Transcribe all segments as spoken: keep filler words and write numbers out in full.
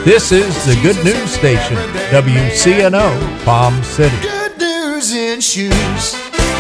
This is the Good News Station, W C N O, Palm City. Good news in shoes.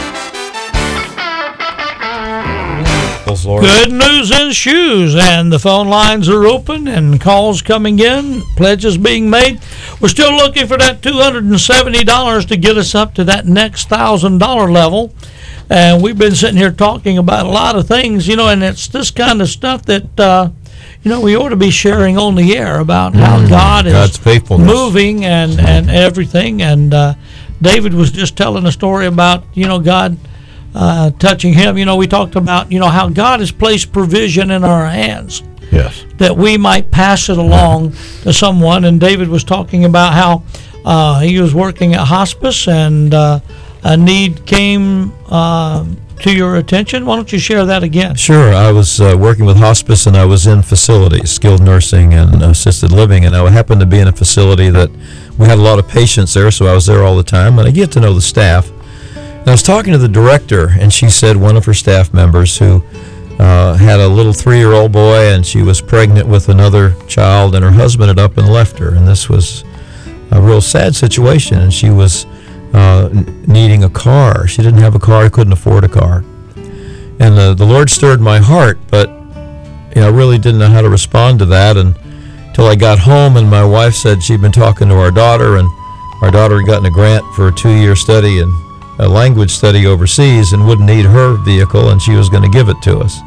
Good news in shoes, and the phone lines are open and calls coming in, pledges being made. We're still looking for that two hundred seventy dollars to get us up to that next one thousand dollars level. And we've been sitting here talking about a lot of things, you know, and it's this kind of stuff that, uh, you know, we ought to be sharing on the air about how mm, God is God's faithfulness. moving and, and everything. And uh, David was just telling a story about, you know, God uh, touching him. You know, we talked about, you know, how God has placed provision in our hands. Yes. That we might pass it along to someone. And David was talking about how uh, he was working at hospice and uh, a need came uh, to your attention. Why don't you share that again? Sure. I was uh, working with hospice, and I was in facilities, skilled nursing and assisted living, and I happened to be in a facility that we had a lot of patients there, so I was there all the time, and I get to know the staff. And I was talking to the director, and she said one of her staff members who uh, had a little three-year-old boy, and she was pregnant with another child, and her husband had up and left her, and this was a real sad situation, and she was Uh, needing a car. She didn't have a car, couldn't afford a car. And the, the Lord stirred my heart, but you know, I really didn't know how to respond to that until I got home, and my wife said she'd been talking to our daughter, and our daughter had gotten a grant for a two-year study and a language study overseas and wouldn't need her vehicle, and she was going to give it to us.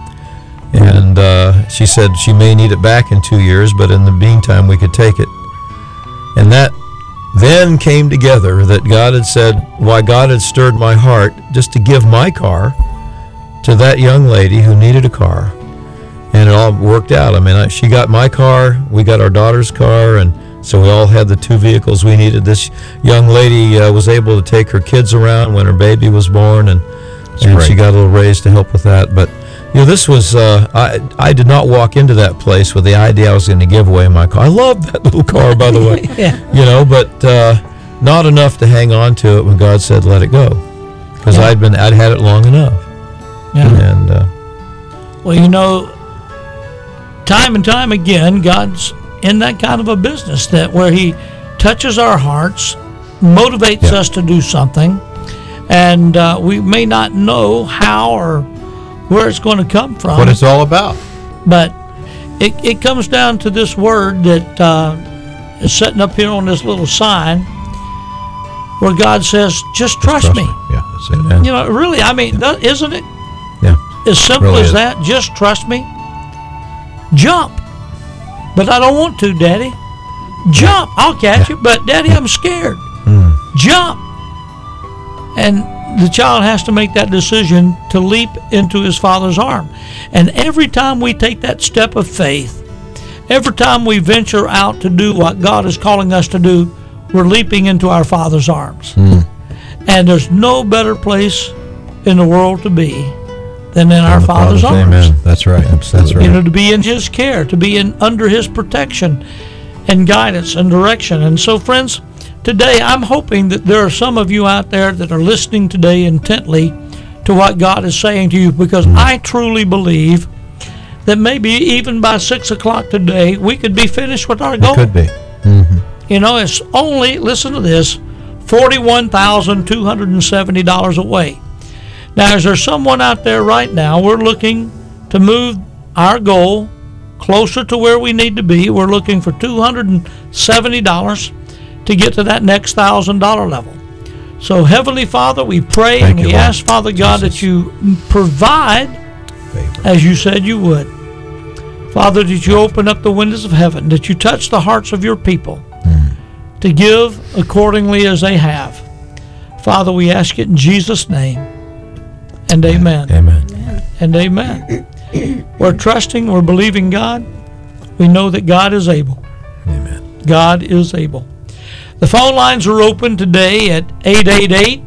And uh, she said she may need it back in two years, but in the meantime we could take it. And that then came together that God had said, why God had stirred my heart just to give my car to that young lady who needed a car. And it all worked out. I mean, I, she got my car, we got our daughter's car, and so we all had the two vehicles we needed. This young lady uh, was able to take her kids around when her baby was born, and, and she got a little raise to help with that. But you know, this was, uh, I I did not walk into that place with the idea I was going to give away my car. I love that little car, by the way. Yeah. You know, but uh, not enough to hang on to it when God said, let it go. Because Yeah. I'd been, I'd had it long enough. Yeah. And, uh, Well, you know, time and time again, God's in that kind of a business that where he touches our hearts, motivates Yeah. us to do something, and uh, we may not know how or where it's going to come from. What it's all about. But it, it comes down to this word that uh, is sitting up here on this little sign where God says, just trust, trust me. me. Yeah, that's it. And, You know, really, I mean, that, isn't it yeah. as simple Really as is. that? Just trust me. Jump. But I don't want to, Daddy. Jump. I'll catch you. But, Daddy, I'm scared. Mm. Jump. And the child has to make that decision to leap into his father's arm. And every time we take that step of faith, every time we venture out to do what God is calling us to do, we're leaping into our father's arms. Mm. And there's no better place in the world to be than in our the father's, arms. Amen. That's right. That's right. You know, to be in his care, to be in under his protection and guidance and direction. And so, friends, today I'm hoping that there are some of you out there that are listening today intently to what God is saying to you, because Mm. I truly believe that maybe even by six o'clock today we could be finished with our goal. It could be. Mm-hmm. You know, it's only, listen to this, forty-one thousand two hundred seventy dollars away. Now, is there someone out there right now, we're looking to move our goal closer to where we need to be. We're looking for two hundred seventy dollars to get to that next one thousand dollars level. So, Heavenly Father, we pray Thank and we you, Lord. ask, Father God, Jesus. that you provide Favor. as you said you would. Father, that you open up the windows of heaven, that you touch the hearts of your people Mm. to give accordingly as they have. Father, we ask it in Jesus' name, and amen. Amen. And amen. We're trusting, we're believing God. We know that God is able. Amen. God is able. The phone lines are open today at eight eight eight.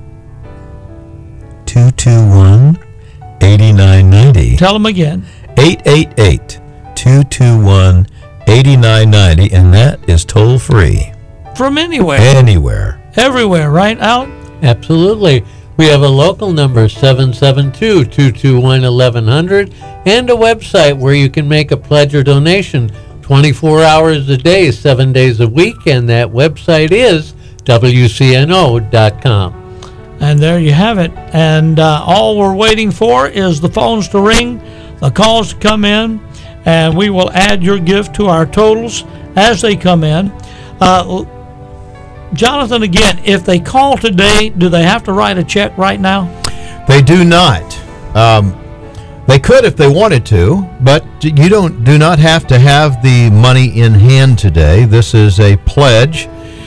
two two one, eight nine nine zero. Tell them again. eight eight eight, two two one, eight nine nine zero, and that is toll free. From anywhere. Anywhere. Everywhere, right, Alan? Absolutely. We have a local number, seven seven two, two two one, one one zero zero, and a website where you can make a pledge or donation, twenty-four hours a day, seven days a week, and that website is W C N O dot com. And there you have it. And uh, all we're waiting for is the phones to ring, the calls to come in, and we will add your gift to our totals as they come in. Uh, Jonathan, again, if they call today, do they have to write a check right now? They do not. Um, they could if they wanted to, but you don't do not have to have the money in hand today. This is a pledge,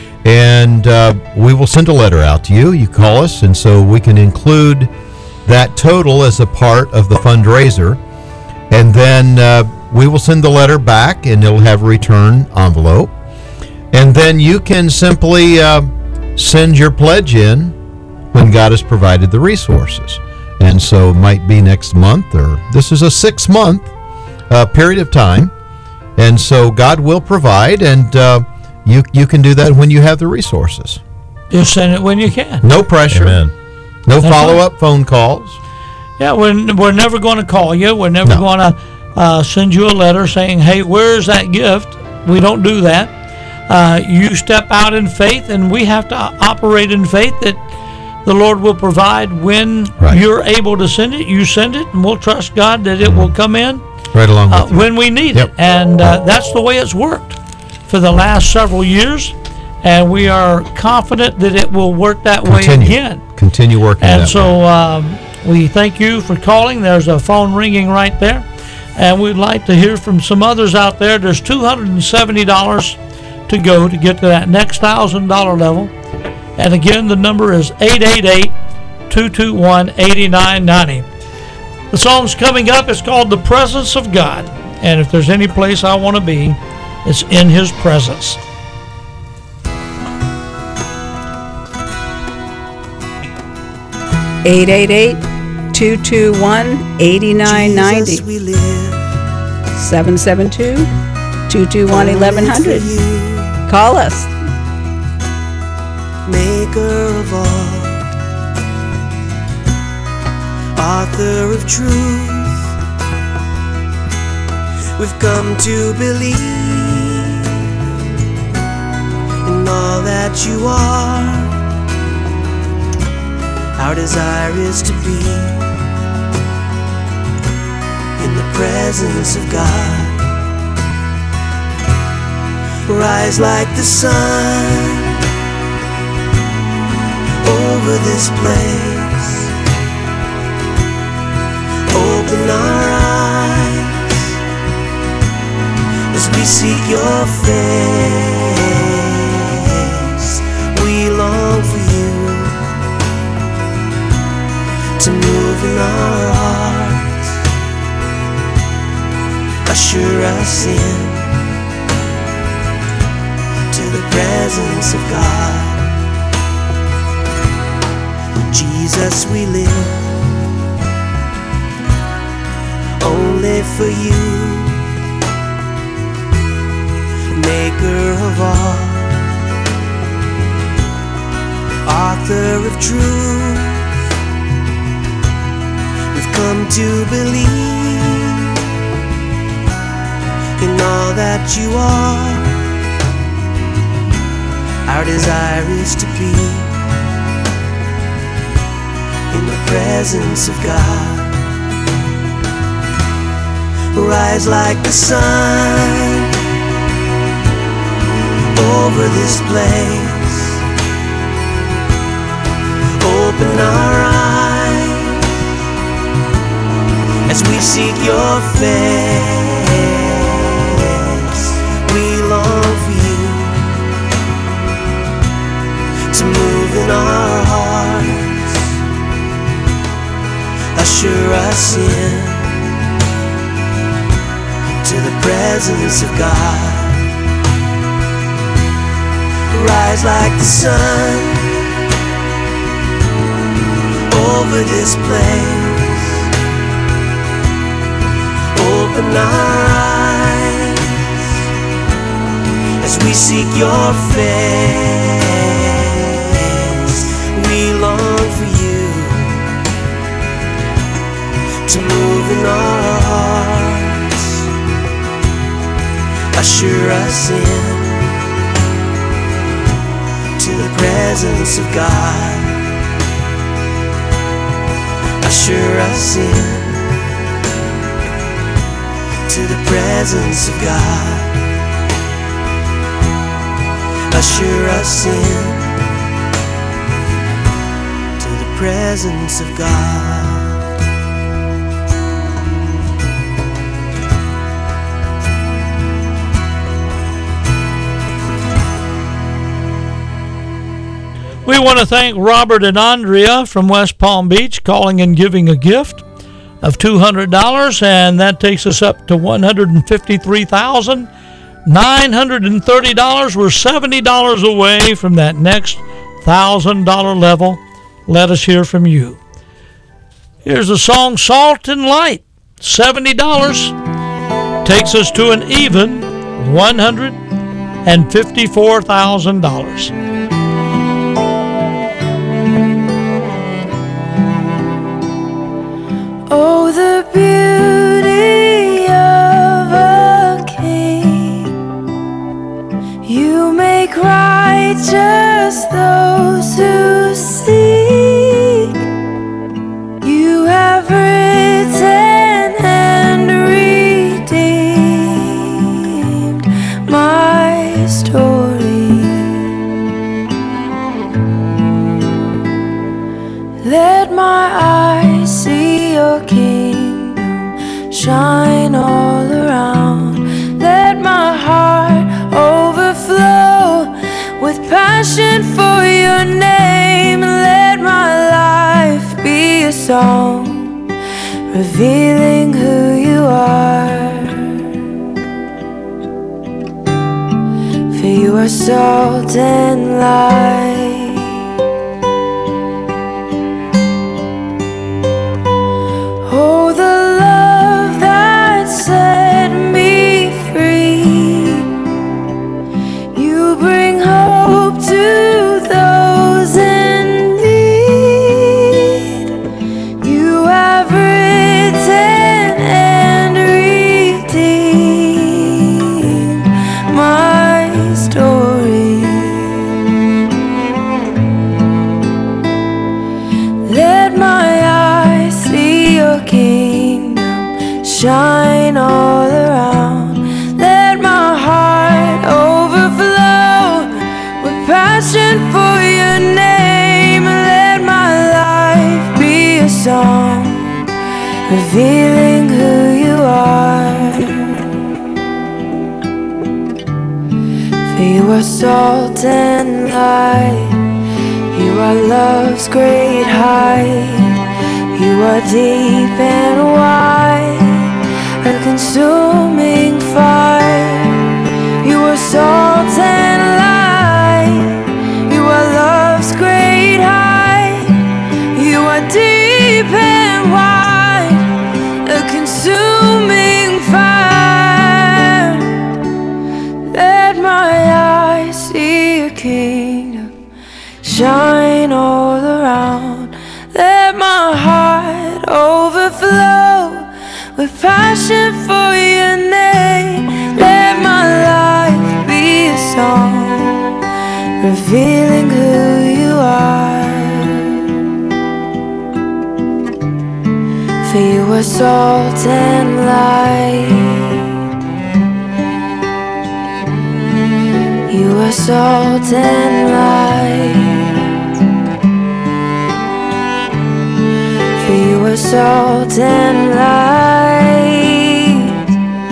and uh, we will send a letter out to you. You call us, and so we can include that total as a part of the fundraiser, and then uh, we will send the letter back, and it'll have a return envelope, and then you can simply uh, send your pledge in when God has provided the resources. And so it might be next month, or this is a six-month uh, period of time, and so God will provide, and uh, you you can do that when you have the resources. Just send it when you can. No pressure. Amen. No That's follow-up right. phone calls. Yeah, we're, we're never going to call you. We're never No. going to uh, send you a letter saying, hey, where's that gift? We don't do that. Uh, you step out in faith, and we have to operate in faith that the Lord will provide when Right. you're able to send it. You send it, and we'll trust God that it will come in Right along with uh, you. when we need Yep. it. And uh, that's the way it's worked for the last several years, and we are confident that it will work that way Continue. again. Continue working And that so way. um, we thank you for calling. There's a phone ringing right there, and we'd like to hear from some others out there. There's two hundred seventy dollars to go to get to that next one thousand dollars level. And again, the number is eight eight eight, two two one, eight nine nine zero. The song's coming up. It's called The Presence of God. And if there's any place I want to be, it's in His presence. eight eight eight, two two one, eight nine nine Jesus, zero. we live seven seven two, two two one, eleven hundred. for you, Call us. maker of all, author of truth. We've come to believe in all that you are. Our desire is to be in the presence of God. Rise like the sun over this place. Open our eyes as we seek your face. We long for you to move in our hearts. Usher us in to the presence of God. Jesus, we live only for you, maker of all, author of truth. We've come to believe in all that you are. Our desire is to be in the presence of God. Rise like the sun over this place. Open our eyes as we seek your face. We long for you to move in our hearts. Usher us in to the presence of God. Rise like the sun over this place. Open our eyes as we seek your face. We long for you to move in our hearts. Usher us in to the presence of God. Usher us in to the presence of God. Usher us in to the presence of God. We want to thank Robert and Andrea from West Palm Beach calling and giving a gift of two hundred dollars, and that takes us up to one hundred fifty-three thousand nine hundred thirty dollars. We're seventy dollars away from that next one thousand dollars level. Let us hear from you. Here's the song Salt and Light. seventy dollars takes us to an even one hundred fifty-four thousand dollars. Oh, the beauty of a king. You make righteous those who seek. You have written and redeemed my story. Let my eyes see your kingdom shine all around. Let my heart overflow with passion for your name. Let my life be a song revealing who you are. For you are salt and light. Oh, the love that set me free. You bring hope to those in need. You have written and redeemed my story. Let my eyes see your kingdom shine all around. Let my heart overflow with passion for your name. Let my life be a song revealing who you are. For you are salt and light. You are love's great height. You are deep and wide, a consuming fire. You are salt and light. You are love's great height. You are deep and wide, a consuming fire. Let my eyes see your kingdom shine all around. Let my heart overflow with passion for your name. Let my life be a song revealing who you are. For you are salt and light. You are salt and light. You are salt and light.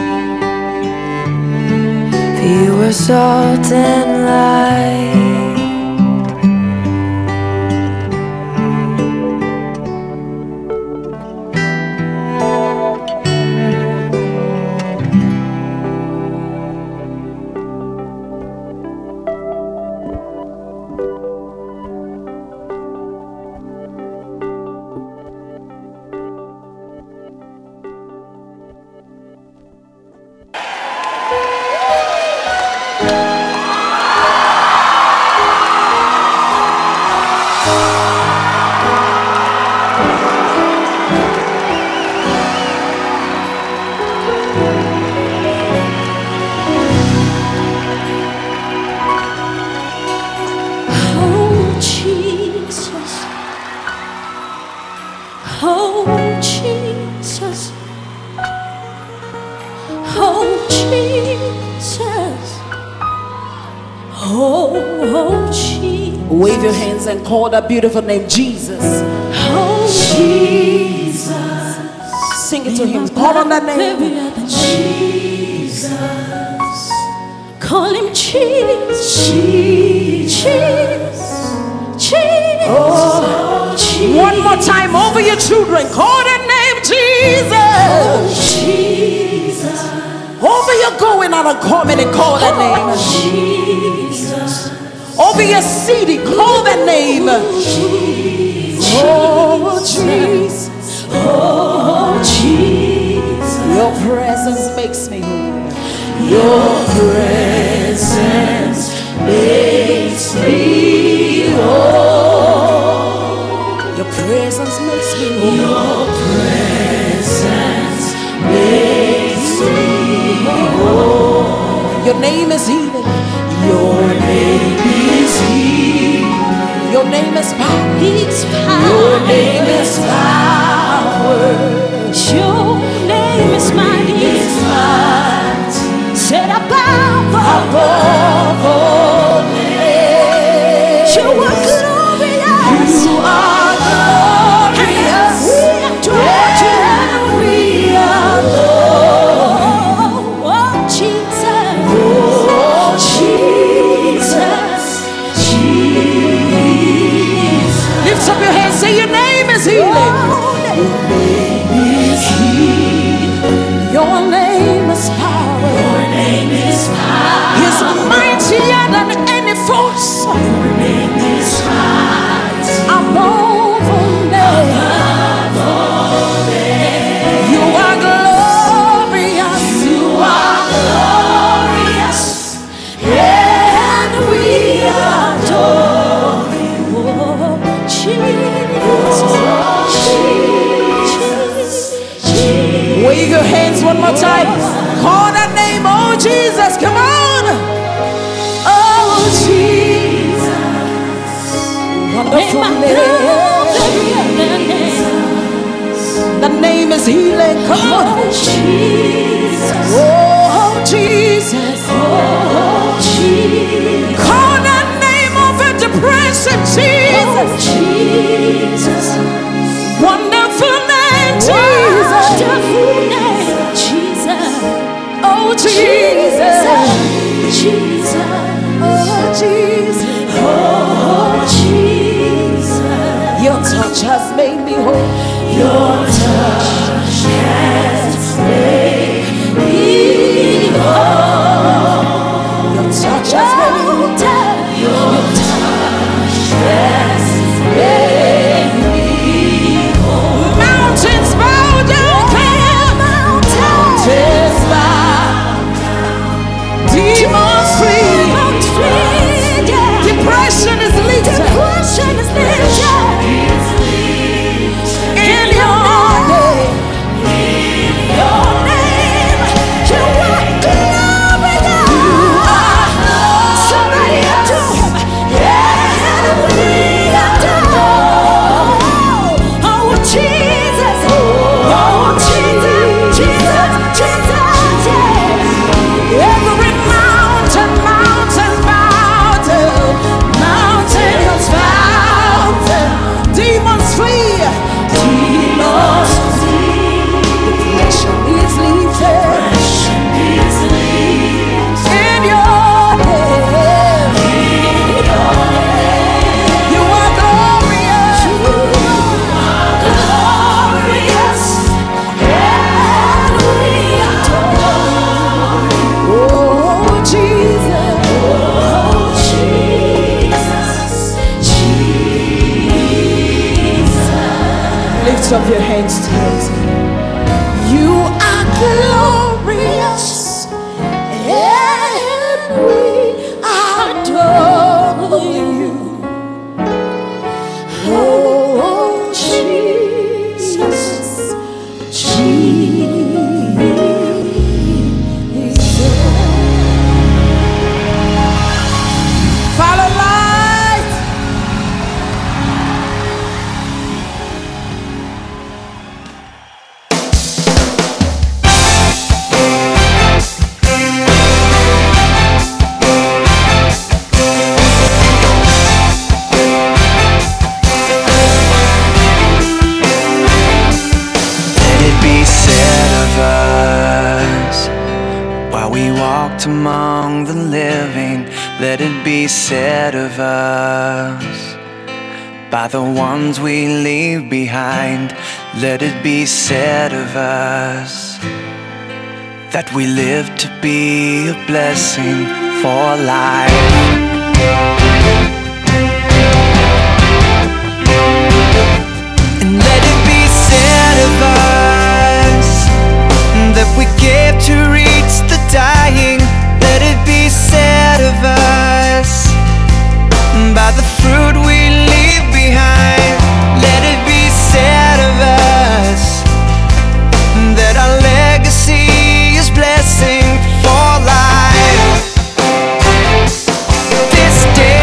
For you are salt and light. Oh, Jesus. Wave your hands and call that beautiful name, Jesus. Oh, Jesus. Sing it to him. Call on that name. Jesus. Call him Jesus. Jesus. Jesus. Oh, Jesus. One more time over your children. Call that name, Jesus. Oh, Jesus. Over your going out and coming and call that name. Oh, Jesus. Over your city, call that name. Oh, Jesus. Oh, Jesus. Your presence makes me whole. Your presence makes me whole. Your presence makes me whole. Your presence makes me whole. Your name is healing. Your name is healing. Your name is power. It's power. Your name is power. Your name is mighty. It's mighty. Set above Above all names. You are glorious. You are glorious. We adore you. And we adore. Oh, Jesus. Oh, Jesus. Jesus. Lift up your hands. Say your name is healing. Your name is healing. Your name is power. Your name is power. He's mightier than any force. Your name is mighty. Above all names. You are glorious. You are glorious. And we Adore you. Oh, Jesus. Jesus. wave your hands one more time. Call that name. Oh, Jesus. Come on. Oh, Jesus. Wonderful name. The name is healing. Come on. Oh, Jesus. Oh, Jesus. Oh, Jesus. Call that name over depression, Oh, Jesus. Jesus. Wonderful name, Jesus. Wonderful name, Jesus. Oh, Jesus. Jesus. Oh, Jesus. Oh, Jesus. Your touch has made me whole. Your touch has made me whole. Your touch has made me whole. Your touch has made me whole. Mountains bow down. Mountains bow. Demons flee. Depression is lifted. Depression is lifted. In your name. Your name, you are glorious. Somebody adore him. Yeah, we adore. Oh, Jesus. Oh, Jesus. Jesus. Jesus. Yeah. Every mountain, mountain bow down. Mountains bow down. Demons flee. Demons flee. Depression is lifted. In your name. You are glorious. Glorious. And we adore. Oh, Jesus. Oh, Jesus. Jesus. Lift up your hands to us. You are glorious, and we adore you. Oh, Jesus, Jesus. Follow light. said of us by the ones we leave behind. Let it be said of us that we live to be a blessing for life. And let it be said of us that we gave to reach the dying. Let it be said of us by the fruit we leave behind. Let it be said of us that our legacy is blessing for life. This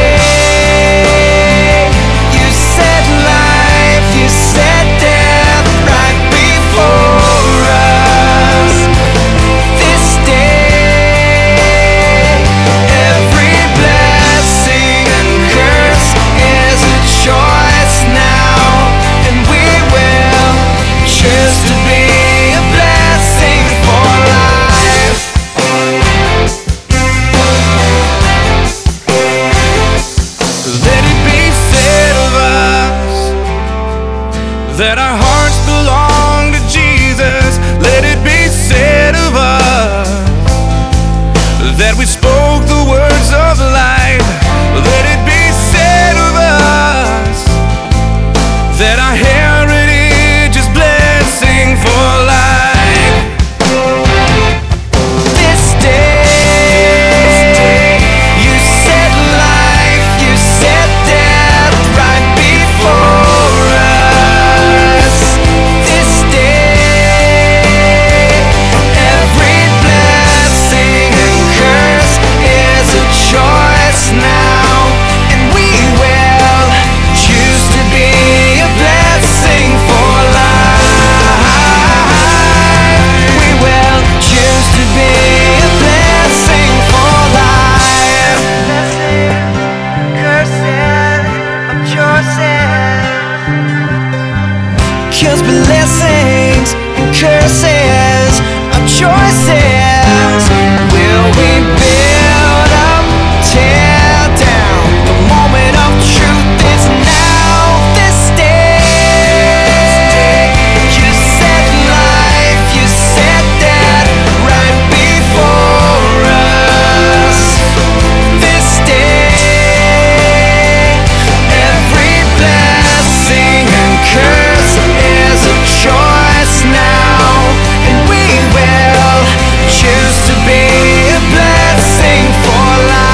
day you said life, you said death right before us. This day every blessing and curse is a choice now, and we will choose to be a blessing for life. Let it be said of us that our hearts belong to Jesus. Let it be said of us that we spoke the words of life. Let it be said of us that our heritage is blessing for life. This day you said life, you said death right before us. This day every blessing and curse is a choice now, and we will choose to be a blessing for life. We will choose to be a blessing for life. Blessing, curses, of choices. 'Cause blessings and curses are choices. Will we build up, tear down? The moment of truth is now. This day you said life, you said death right before us. This day every blessing and curse is a choice now, and we will choose to be a blessing for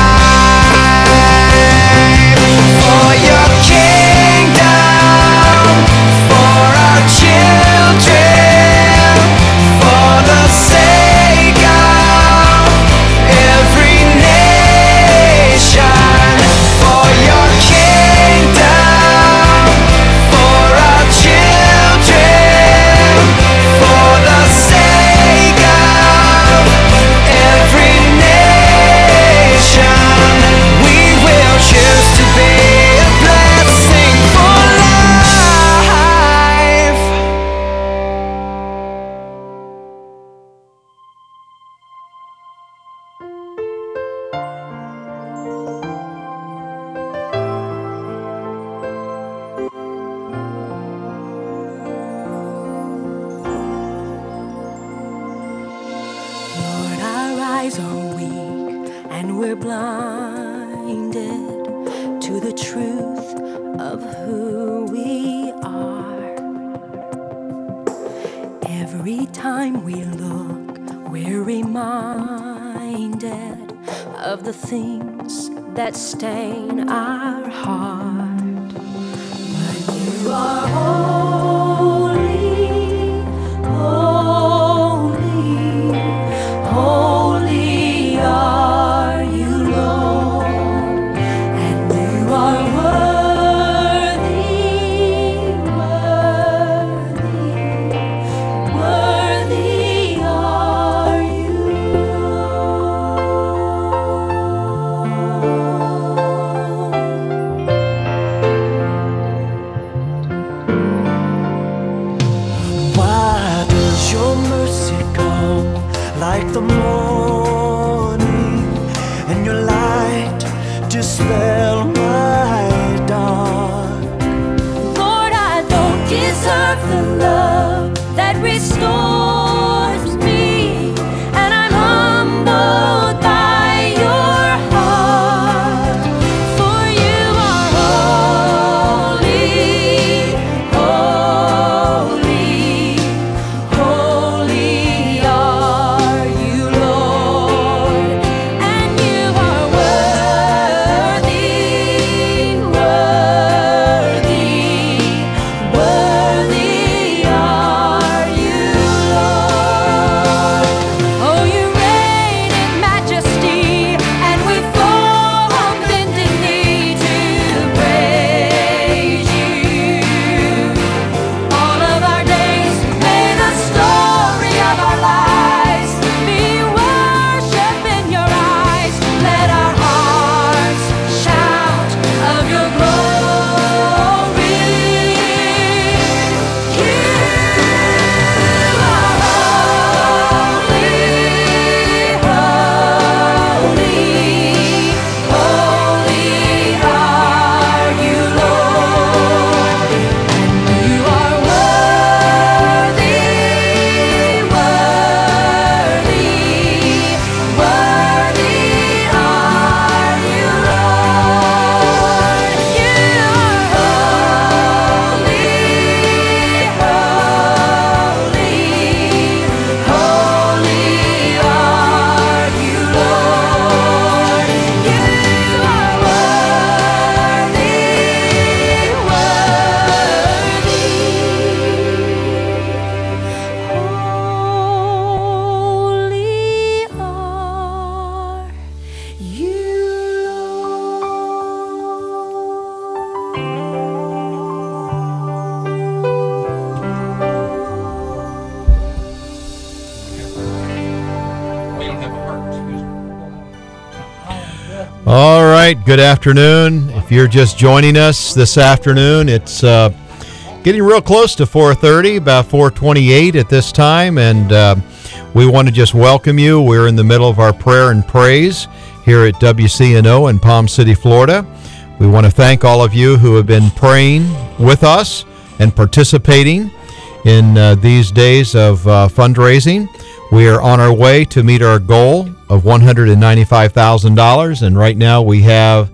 life. For your kingdom, for our children, for the sake of every nation. For your kingdom, for our children, for the sake of every nation. We will choose to be a blessing for life. Lord, our eyes are weak and we're blinded to the truth of who we are. Every time we look, we're reminded of the things that stain our heart. But you are holy, holy, holy are you, Lord, and you are worthy, worthy, worthy are you, Lord. my dark. Lord, I don't deserve the love that restores me, and I'm humbled by your heart. For you are holy, holy, holy are you, Lord, and you are worthy, worthy, worthy are you, Lord. Oh, you reign in majesty, and we fall on bended knee to praise you. All of our days, may the story of our lives be worship in your eyes. Let our hearts shout of your glory. You are holy, holy, holy are you, Lord, and you are worthy, worthy, worthy are you, Lord. You are holy, holy, holy are you, Lord. You are worthy, worthy. Holy are All right, good afternoon. If you're just joining us this afternoon, it's uh, getting real close to four thirty, about four twenty-eight at this time, and uh, we want to just welcome you. We're in the middle of our prayer and praise here at W C N O in Palm City, Florida. We want to thank all of you who have been praying with us and participating in uh, these days of uh, fundraising. We are on our way to meet our goal of one hundred ninety-five thousand dollars, and right now we have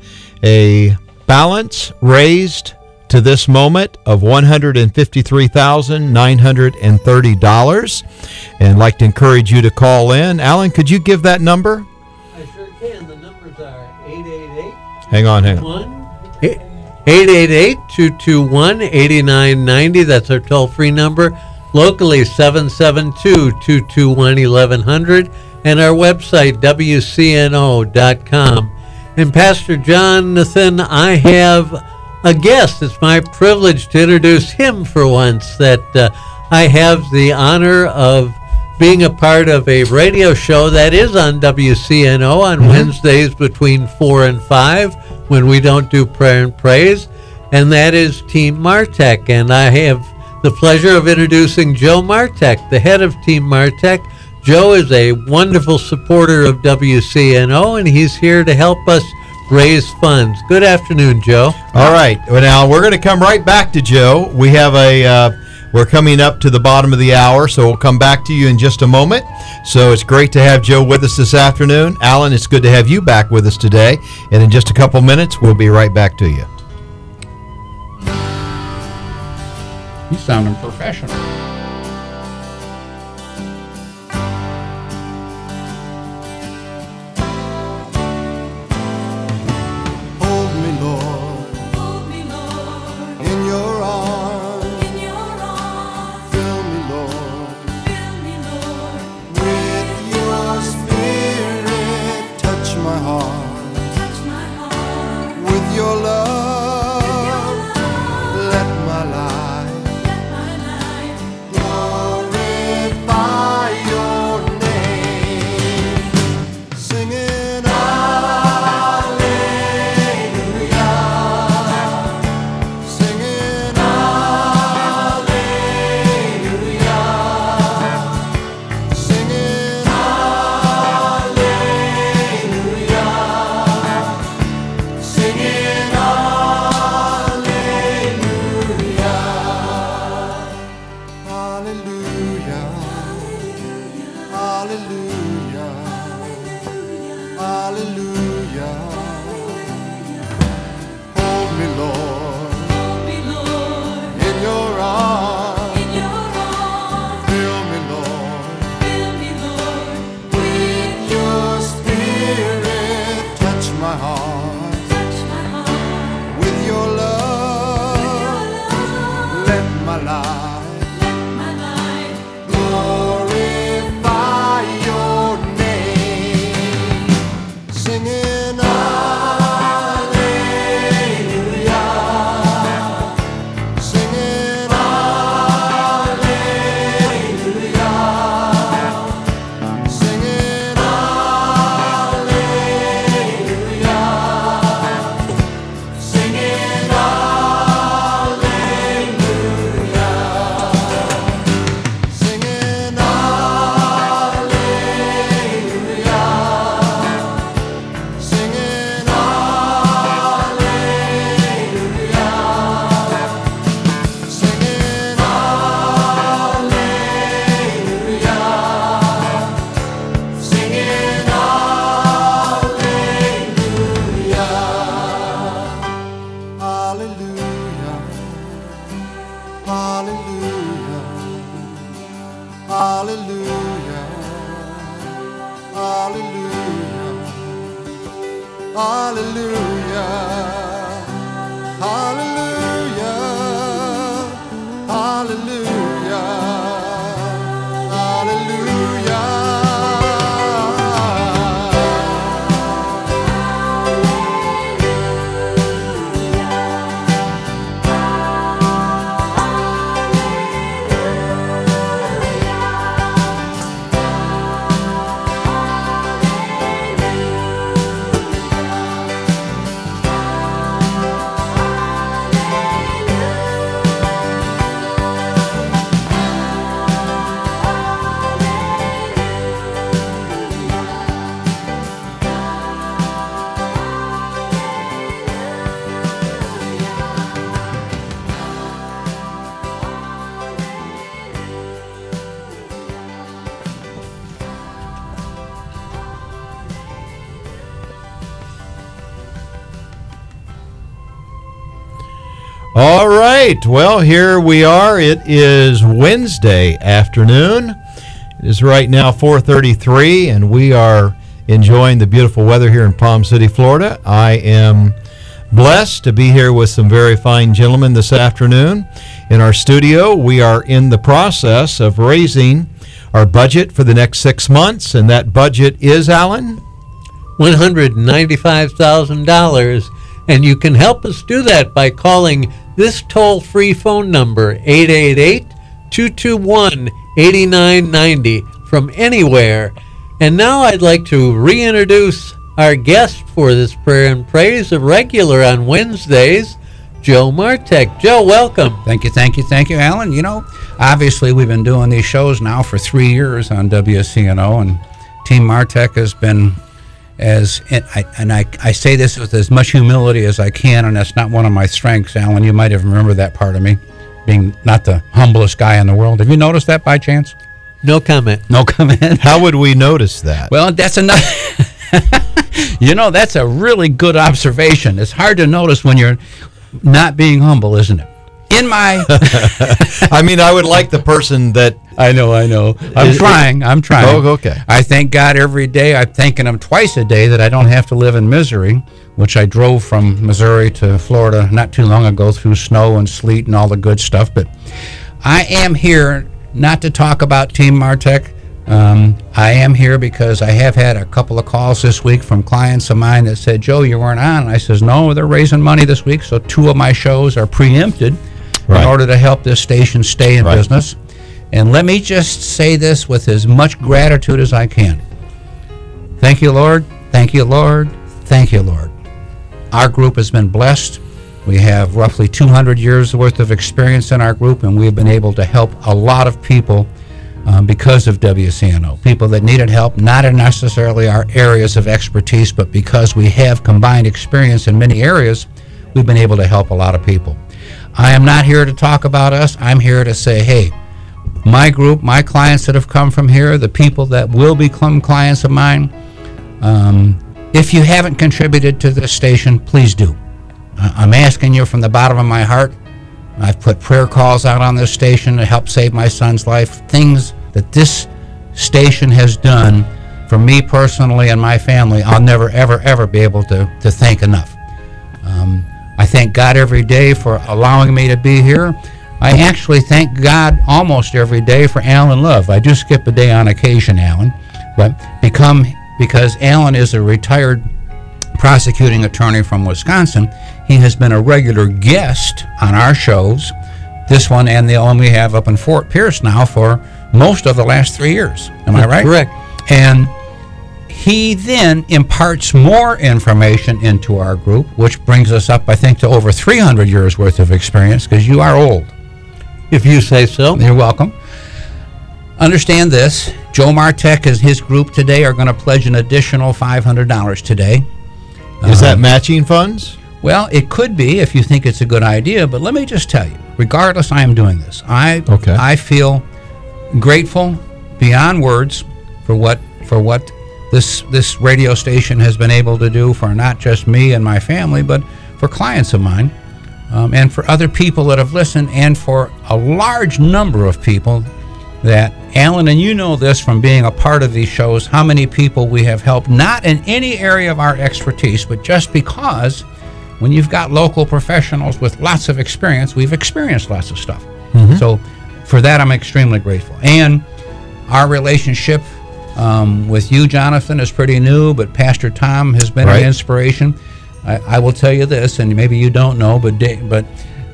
a balance raised to this moment of one hundred fifty-three thousand nine hundred thirty dollars. And I'd like to encourage you to call in. Alan, could you give that number? I sure can. The numbers are eight eight eight, Hang on, hang on. eight eight eight, two two one, eight nine nine zero. That's our toll-free number. Locally, seven seven two, two two one, eleven hundred. And our website, W C N O dot com. And Pastor Jonathan, I have a guest. It's my privilege to introduce him for once. That uh, I have the honor of being a part of a radio show that is on W C N O on mm-hmm. Wednesdays between four and five when we don't do prayer and praise, and that is Team Martech. And I have the pleasure of introducing Joe Martech, the head of Team Martech. Joe is a wonderful supporter of W C N O, and he's here to help us raise funds. Good afternoon, Joe. All right. Well, now we're going to come right back to Joe. We have a uh, we're coming up to the bottom of the hour, so we'll come back to you in just a moment. So it's great to have Joe with us this afternoon. Alan, it's good to have you back with us today. And in just a couple minutes, we'll be right back to you. You sounding professional. Hold me, Lord, Hold me, Lord, in your arms. in your arms. Fill me, Lord, Fill me, Lord, with your spirit. Touch my heart touch my heart. with your love. Let my life Let my life All right. Well, here we are. It is Wednesday afternoon. It is right now four thirty-three, and we are enjoying the beautiful weather here in Palm City, Florida. I am blessed to be here with some very fine gentlemen this afternoon. In our studio, we are in the process of raising our budget for the next six months, and that budget is, Alan? one hundred ninety-five thousand dollars, and you can help us do that by calling this toll-free phone number, eight eight eight, two two one, eight nine nine zero, from anywhere. And now I'd like to reintroduce our guest for this prayer and praise, a regular on Wednesdays, Joe Martek. Joe, welcome. Thank you, thank you, thank you, Alan. You know, obviously we've been doing these shows now for three years on W C N O, and Team Martek has been as, and I, and I, I say this with as much humility as I can, and that's not one of my strengths, Alan. You might have remembered that part of me, being not the humblest guy in the world. Have you noticed that by chance? No comment. No comment. How would we notice that? Well, that's enough. You know, that's a really good observation. It's hard to notice when you're not being humble, isn't it? In my... I mean, I would like the person that... I know, I know. I'm Is- trying. I'm trying. Oh, okay. I thank God every day. I'm thanking Him twice a day that I don't have to live in misery, which I drove from Missouri to Florida not too long ago through snow and sleet and all the good stuff. But I am here not to talk about Team Martek. Um, I am here because I have had a couple of calls this week from clients of mine that said, Joe, you weren't on. And I says, no, they're raising money this week, so two of my shows are preempted Right. in order to help this station stay in Right. business. And let me just say this with as much gratitude as I can. Thank you, Lord. Thank you, Lord. Thank you, Lord. Our group has been blessed. We have roughly two hundred years worth of experience in our group, and we've been able to help a lot of people um, because of W C N O. People that needed help, not in necessarily our areas of expertise, but because we have combined experience in many areas, we've been able to help a lot of people. I am not here to talk about us. I'm here to say, hey, my group, my clients that have come from here, the people that will become clients of mine, um, if you haven't contributed to this station, please do. I- I'm asking you from the bottom of my heart. I've put prayer calls out on this station to help save my son's life, things that this station has done for me personally and my family, I'll never, ever, ever be able to, to thank enough. Um, I thank God every day for allowing me to be here. I actually thank God almost every day for Alan Love. I do skip a day on occasion, Alan, but become because Alan is a retired prosecuting attorney from Wisconsin, he has been a regular guest on our shows, this one and the one we have up in Fort Pierce now for most of the last three years. Am I right? Correct. And he then imparts more information into our group, which brings us up, I think, to over three hundred years worth of experience, because you are old. If you say so. You're welcome. Understand this. Joe Martek and his group today are going to pledge an additional five hundred dollars today. Is that Um, matching funds? Well, it could be if you think it's a good idea, but let me just tell you, regardless, I am doing this. I Okay. I feel grateful beyond words for what for what this this radio station has been able to do for not just me and my family, but for clients of mine, um, and for other people that have listened, and for a large number of people that, Alan, and you know this from being a part of these shows, how many people we have helped, not in any area of our expertise, but just because when you've got local professionals with lots of experience, we've experienced lots of stuff. So for that, I'm extremely grateful. And our relationship um, with you, Jonathan, is pretty new, but Pastor Tom has been Right. an inspiration. I, I will tell you this, and maybe you don't know, but Da- but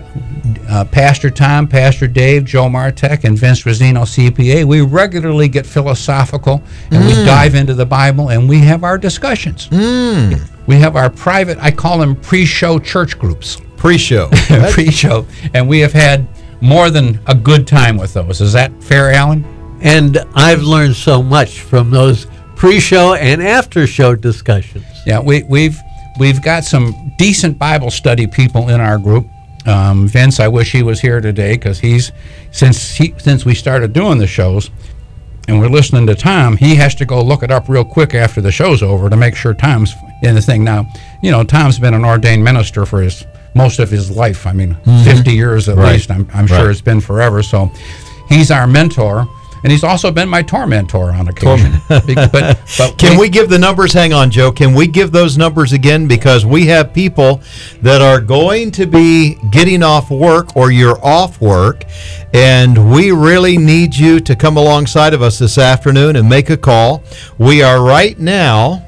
uh, Pastor Tom, Pastor Dave, Joe Martek, and Vince Rosino, C P A, we regularly get philosophical, and we dive into the Bible, and we have our discussions. We have our private, I call them pre-show church groups. Pre-show. Pre-show. And we have had more than a good time with those. Is that fair, Alan? And I've learned so much from those pre-show and after-show discussions. Yeah, we, we've we've got some decent Bible study people in our group. Um, Vince, I wish he was here today, because he's since he since we started doing the shows, and we're listening to Tom, he has to go look it up real quick after the show's over to make sure Tom's in the thing. Now, you know, Tom's been an ordained minister for his most of his life. I mean, fifty years at Right. least. I'm, I'm sure Right. it's been forever. So he's our mentor, and he's also been my tormentor on occasion. Be- but, but Can we give the numbers? Hang on, Joe. Can we give those numbers again? Because we have people that are going to be getting off work, or you're off work, and we really need you to come alongside of us this afternoon and make a call. We are right now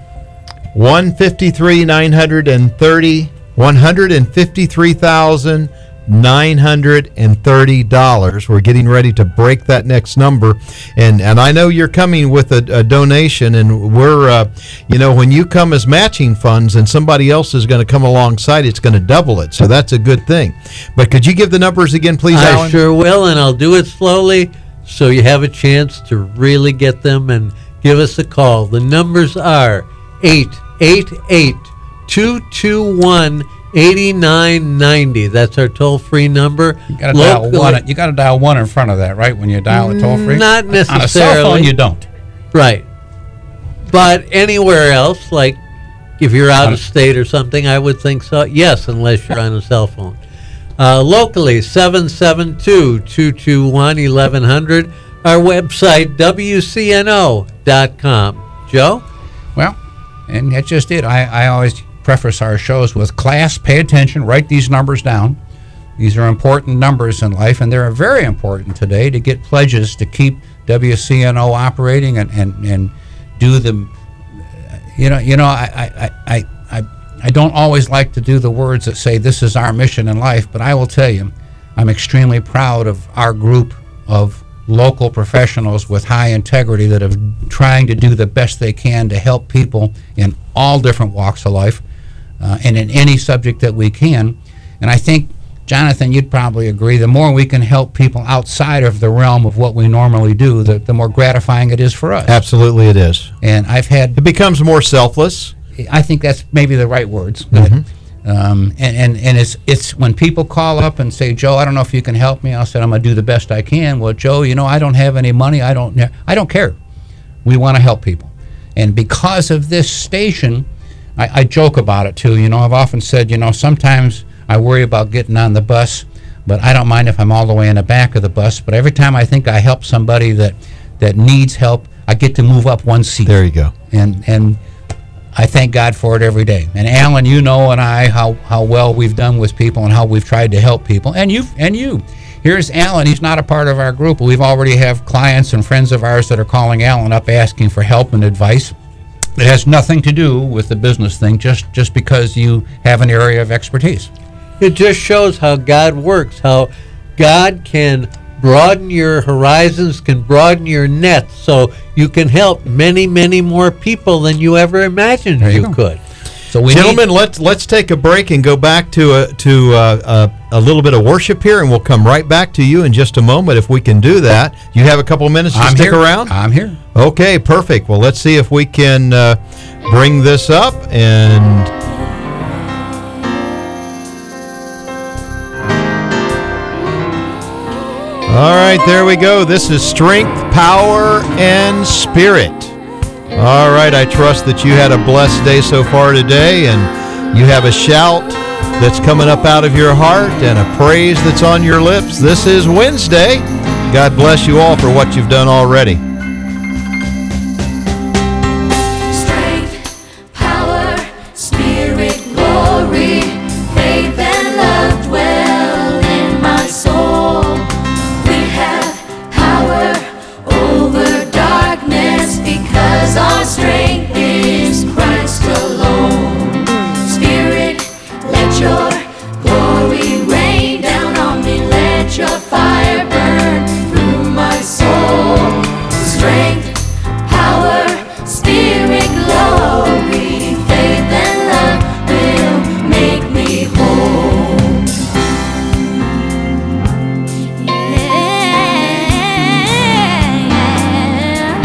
one fifty-three nine hundred thirty, one hundred fifty-three thousand nine hundred thirty dollars. We're getting ready to break that next number, and and I know you're coming with a, a donation, and we're uh, you know, when you come as matching funds and somebody else is going to come alongside, it's going to double it, so that's a good thing. But could you give the numbers again, please, I Alan? sure will, and I'll do it slowly so you have a chance to really get them and give us a call. The numbers are eight eight eight, two two one, eight nine nine zero. That's our toll-free number. You got to dial one. You got to dial one in front of that, right? When you dial a toll free. Not On a cell necessarily. phone, you don't. Right. But anywhere else, like if you're out On- of state or something, I would think so. Yes, unless you're on a cell phone. Uh, locally, seven seven two, two two one, eleven hundred. Our website, W C N O dot com. Joe? Well, and that's just it. I, I always preface our shows with class, pay attention, write these numbers down. These are important numbers in life, and they're very important today to get pledges to keep W C N O operating and, and, and do the, you know, you know, I, I, I, I, I don't always like to do the words that say this is our mission in life, but I will tell you, I'm extremely proud of our group of local professionals with high integrity that are trying to do the best they can to help people in all different walks of life, uh, and in any subject that we can. And I think, Jonathan, you'd probably agree, the more we can help people outside of the realm of what we normally do, the, the more gratifying it is for us. Absolutely, it is. And I've had, It becomes more selfless. I think that's maybe the right words. Good. Um, and and, and it's, it's when people call up and say, Joe, I don't know if you can help me. I'll say, I'm going to do the best I can. Well, Joe, you know, I don't have any money. I don't, I don't care. We want to help people. And because of this station, I, I joke about it too. You know, I've often said, you know, sometimes I worry about getting on the bus, but I don't mind if I'm all the way in the back of the bus. But every time I think I help somebody that, that needs help, I get to move up one seat. There you go. And and I thank God for it every day. And Alan, you know, and I, how, how well we've done with people and how we've tried to help people. And you, and you. Here's Alan. He's not a part of our group, but we've already have clients and friends of ours that are calling Alan up asking for help and advice. It has nothing to do with the business thing, just, just because you have an area of expertise. It just shows how God works, how God can broaden your horizons, can broaden your nets, so you can help many, many more people than you ever imagined There you you go. could. So we Gentlemen, need, let's let's take a break and go back to a, to uh, a, a little bit of worship here, and we'll come right back to you in just a moment if we can do that. You have a couple of minutes to I'm stick here. around? I'm here. Okay, perfect. Well, let's see if we can uh, bring this up and... All right, there we go. This is Strength, Power, and Spirit. All right, I trust that you had a blessed day so far today, and you have a shout that's coming up out of your heart and a praise that's on your lips. This is Wednesday. God bless you all for what you've done already. Strength, power, spirit, glory, faith and love dwell in my soul. We have power over darkness because our strength is Christ alone. Spirit, let your glory rain down on me. Let your fire burn through my soul. Strength, power, spirit, glory, faith and love will make me whole. Yeah.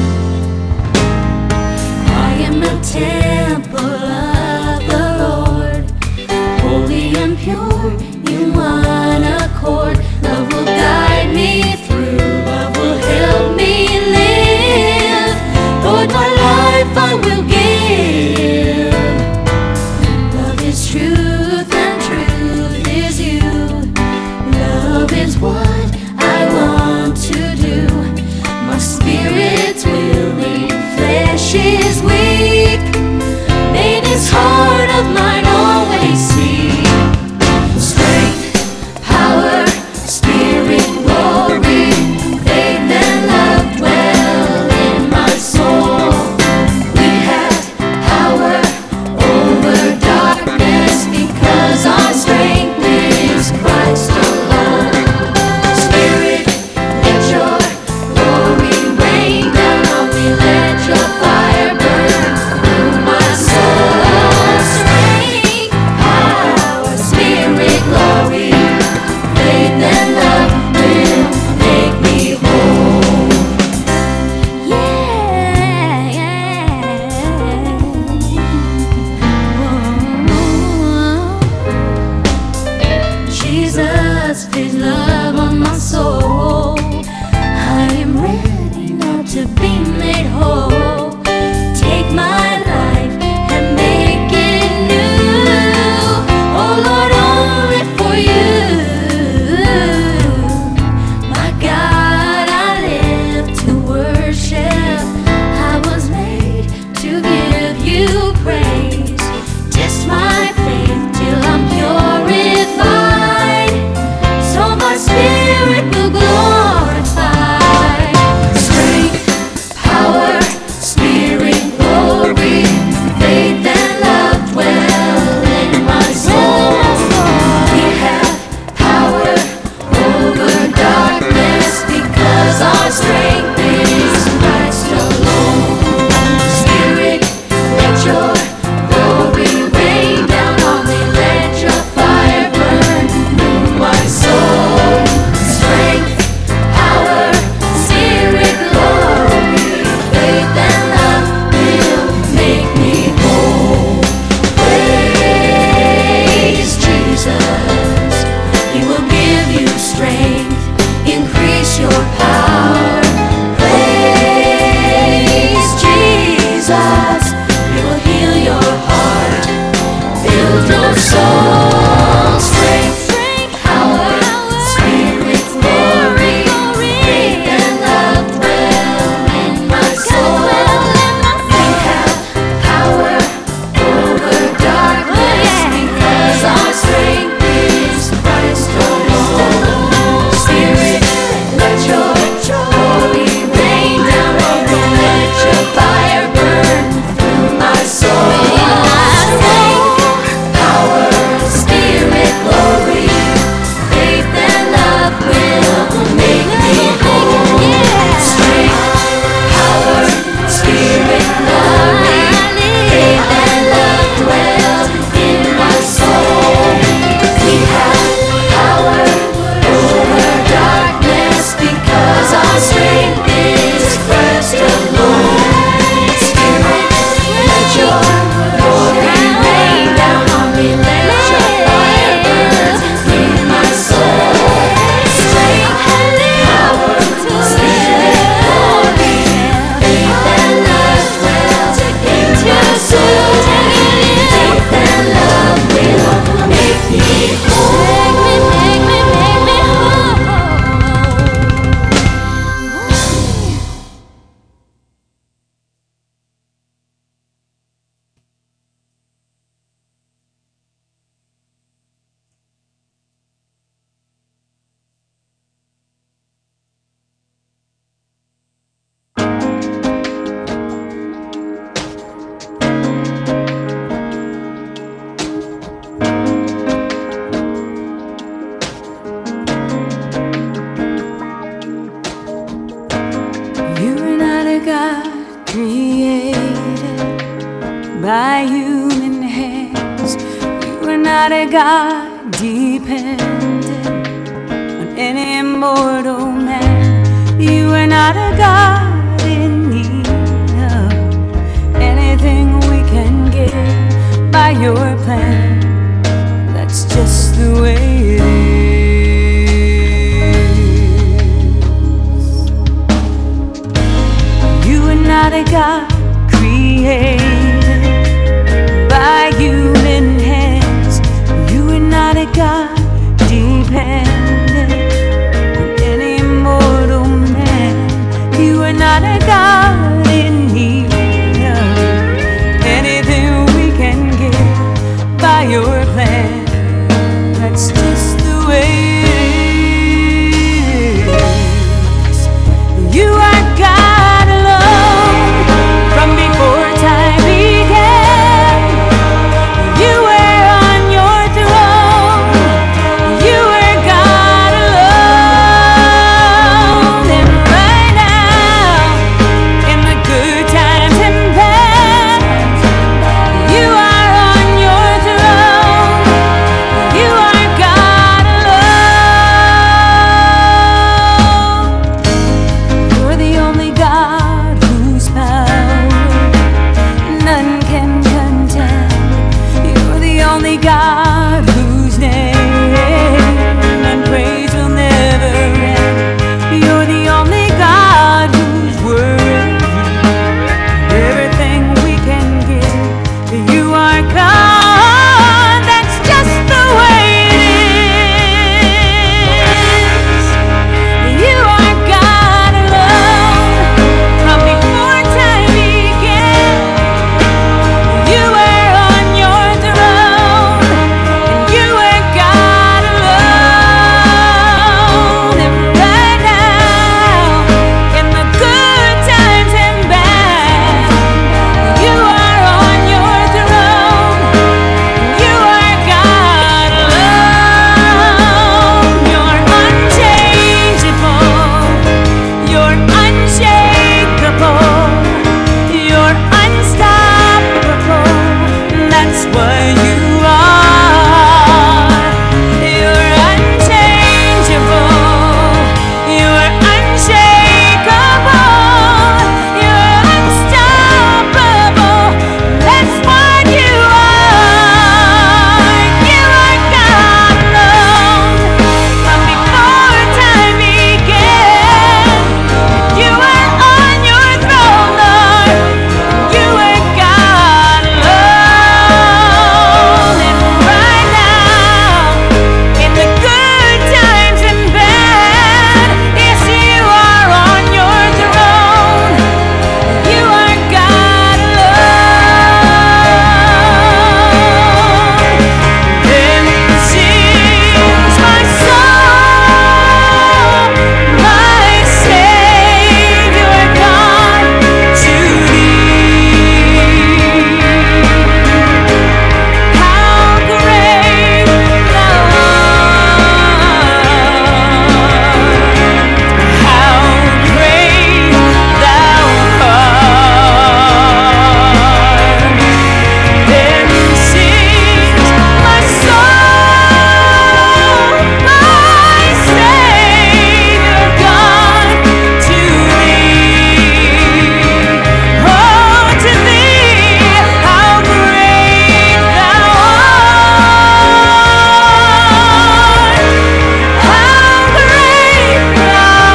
I am a temple of the Lord, holy and pure in one accord. Love will guide me through, love will help me live. Lord, my life I will give. Love is truth and truth God dependent on any mortal man. You are not a God in need of anything we can give by your plan. That's just the way it is. You are not a God created by human hands. You are not a God dependent on any mortal man. You are not a God in need of anything we can give by your plan. That's just the way it is. You are God alone from before time began. You were on your throne. You were God alone. And right now, in the good times and bad, you are on your throne. You are God alone. You're the only God whose power none can contend. You're the only God whose name and praise will never end. You're the only God whose word everything we can give. You are God. That's just the way it is. You are God alone from before time began. You were on your throne, and you were God alone. And right now, in the good times and bad, you are on your throne. You are God alone. You're unchangeable. You're unshakable. You're unstoppable. That's what you are. You're unchangeable. You're unshakable. You're unstoppable. That's what you are. You are God alone from before time began. You are on your throne, Lord. You are God alone. And right now, in the good times and bad, yes, you are on your throne. You are God alone. Then sings my soul, my Savior God, to thee. How great thou art! How great thou art! Then sings my soul, my Savior God, to thee. Oh, to thee, how great thou art! How great thou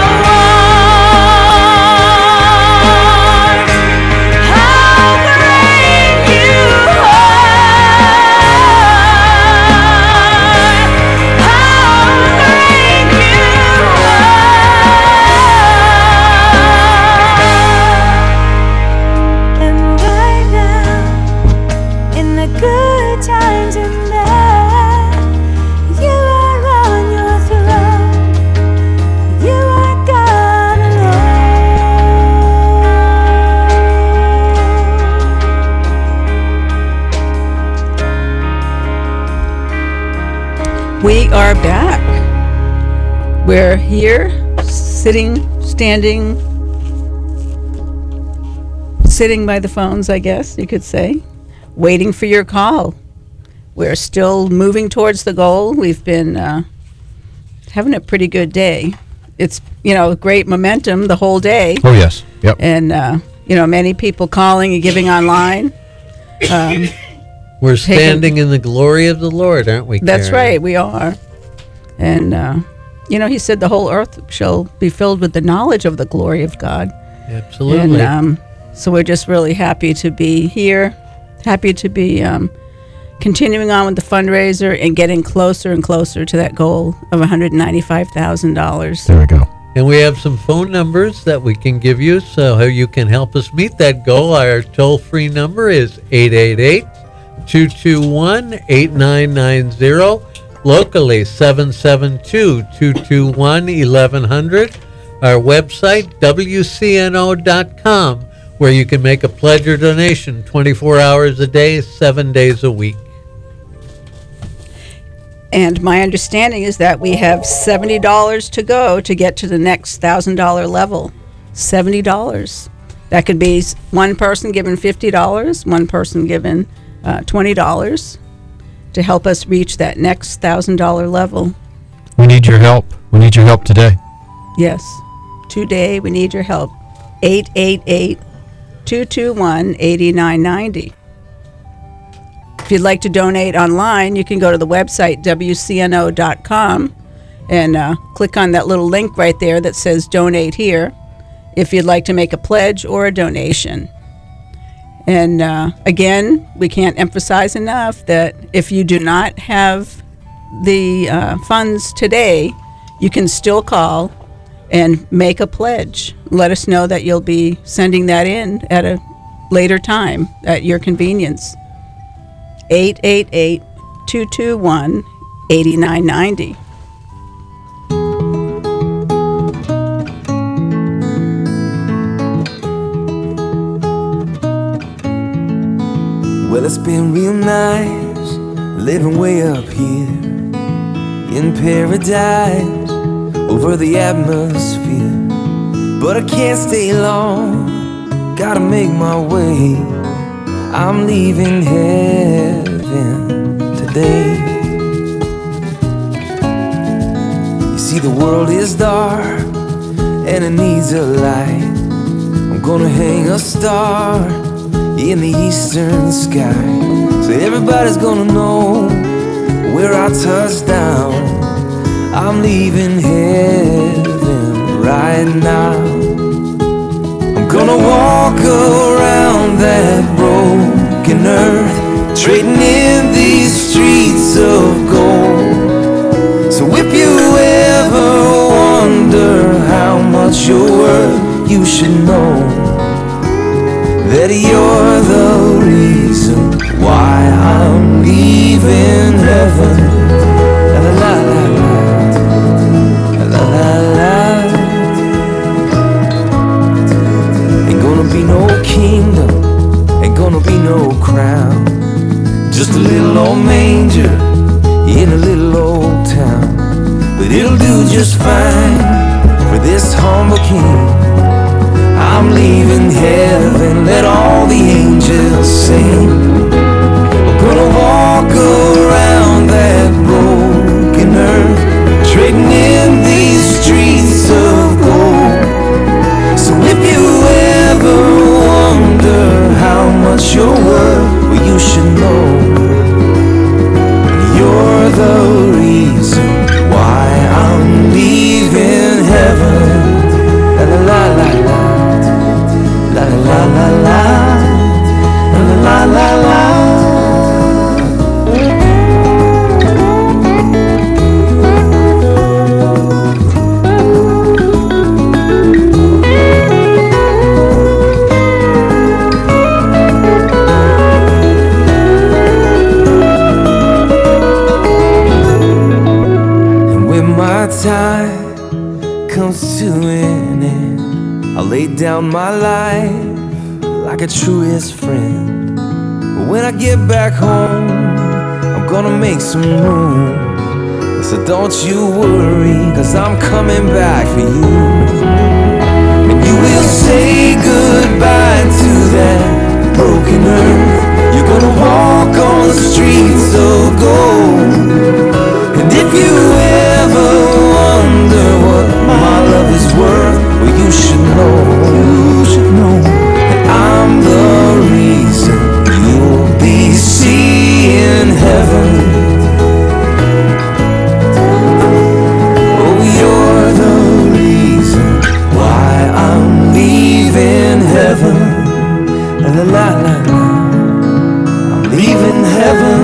art! How great you are! How great you are! And right now, in the good times and bad, you are on your throne. You are God alone. We are back. We're here, sitting, standing, sitting by the phones, I guess you could say, waiting for your call. we're still moving towards the goal. We've been uh, having a pretty good day. It's, you know, great momentum the whole day. Oh, yes. Yep. And, uh, you know, many people calling and giving online. Um, We're standing in the glory of the Lord, aren't we, That's Karen? right, we are. And, uh, you know, he said the whole earth shall be filled with the knowledge of the glory of God. Absolutely. And um, so we're just really happy to be here, happy to be um, continuing on with the fundraiser and getting closer and closer to that goal of one hundred ninety-five thousand dollars. There we go. And we have some phone numbers that we can give you so how you can help us meet that goal. Our toll-free number is eight eight eight, two two one, eight nine nine zero. Locally, seven seven two, two two one, eleven hundred. Our website, W C N O dot com, where you can make a pledge or donation twenty-four hours a day, seven days a week. And my understanding is that we have seventy dollars to go to get to the next one thousand dollars level. seventy dollars. That could be s- one person giving fifty dollars, one person giving uh, twenty dollars to help us reach that next one thousand dollars level. We need your help. We need your help today. Yes. Today, we need your help. eight eight eight, two two one, eight nine nine zero. If you'd like to donate online, you can go to the website, W C N O dot com, and uh, click on that little link right there that says Donate Here, if you'd like to make a pledge or a donation. And uh, again, we can't emphasize enough that if you do not have the uh, funds today, you can still call and make a pledge. Let us know that you'll be sending that in at a later time at your convenience. eight eight eight, two two one, eight nine nine zero. Well, it's been real nice living way up here in paradise over the atmosphere. But I can't stay long, gotta make my way. I'm leaving heaven today. You see, the world is dark and it needs a light. I'm gonna hang a star in the eastern sky, so everybody's gonna know where I touch down. I'm leaving heaven right now. I'm gonna walk around that broken earth, trading in these streets of gold. So if you ever wonder how much you're worth, you should know that you're the reason why I'm leaving heaven. La la la la, la la la. Ain't gonna be no kingdom, ain't gonna be no crown. Just a little old manger in a little old town. But it'll do just fine for this humble king. I'm leaving heaven, let all the angels sing. I'm gonna walk around that broken earth, trading in these streets of gold. So if you ever wonder how much you're worth, well, you should know you're the reason why I'm leaving heaven. La la la la la. La la la la, la la la la. And when my time comes to an end, I'll lay down my life like a truest friend. But when I get back home, I'm gonna make some room. So don't you worry, cause I'm coming back for you. And you will say goodbye to that broken earth. You're gonna walk on those streets of gold. And if you ever wonder what my love is worth, well, you should know, you should know that I'm the reason you'll be seeing heaven. Oh, you're the reason why I'm leaving heaven. La la la la, I'm leaving heaven.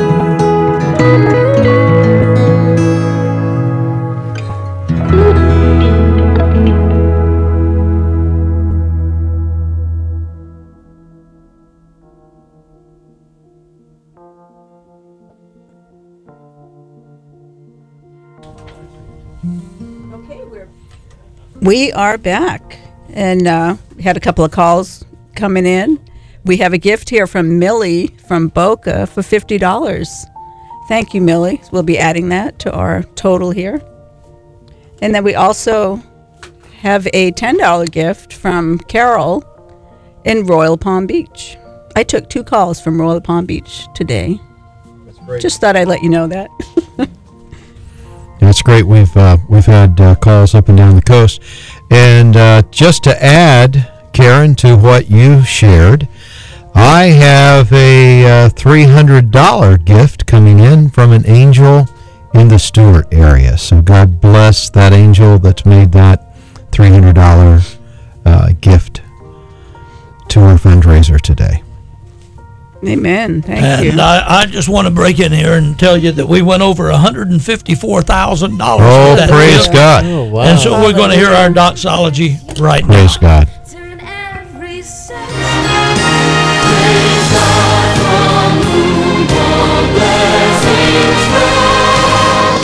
We are back, and uh, we had a couple of calls coming in. We have a gift here from Millie from Boca for fifty dollars. Thank you, Millie. We'll be adding that to our total here. And then we also have a ten dollar gift from Carol in Royal Palm Beach. I took two calls from Royal Palm Beach today. That's great. Just thought I'd let you know that. That's great. We've uh, we've had uh, calls up and down the coast, and uh, just to add, Karen, to what you shared, I have a uh, three hundred dollar gift coming in from an angel in the Stewart area. So God bless that angel that's made that three hundred dollar uh, gift to our fundraiser today. Amen. Thank And you. I, I just want to break in here and tell you that we went over one hundred fifty-four thousand dollars. Oh, praise God. Oh, wow. And so we're going to hear our doxology right now. Praise God. To